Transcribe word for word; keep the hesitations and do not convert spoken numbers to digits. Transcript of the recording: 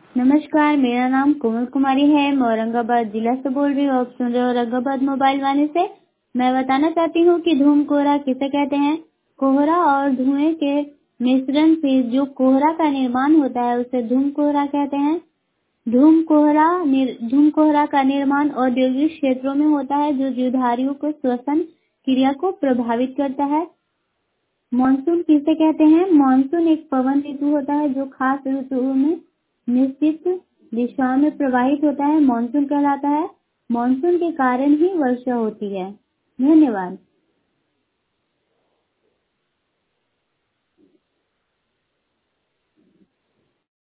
नमस्कार, मेरा नाम कोमल कुमारी है। मैं औरंगाबाद जिला से बोल रही हूँ। आप सुन रहे हो औरंगाबाद मोबाइल वाणी से। मैं बताना चाहती हूँ कि धूम कोहरा किसे कहते हैं। कोहरा और धुएं के मिश्रण से जो कोहरा का निर्माण होता है उसे धूम कोहरा कहते हैं। धूम कोहरा निर, धूम कोहरा का निर्माण औद्योगिक क्षेत्रों में होता है जो जीवधारियों को श्वसन क्रिया को प्रभावित करता है। मानसून किसे कहते हैं। मानसून एक पवन ऋतु होता है जो खास ऋतुओं में निश्चित दिशाओं में प्रवाहित होता है। मानसून कहलाता है। मानसून के कारण ही वर्षा होती है। धन्यवाद।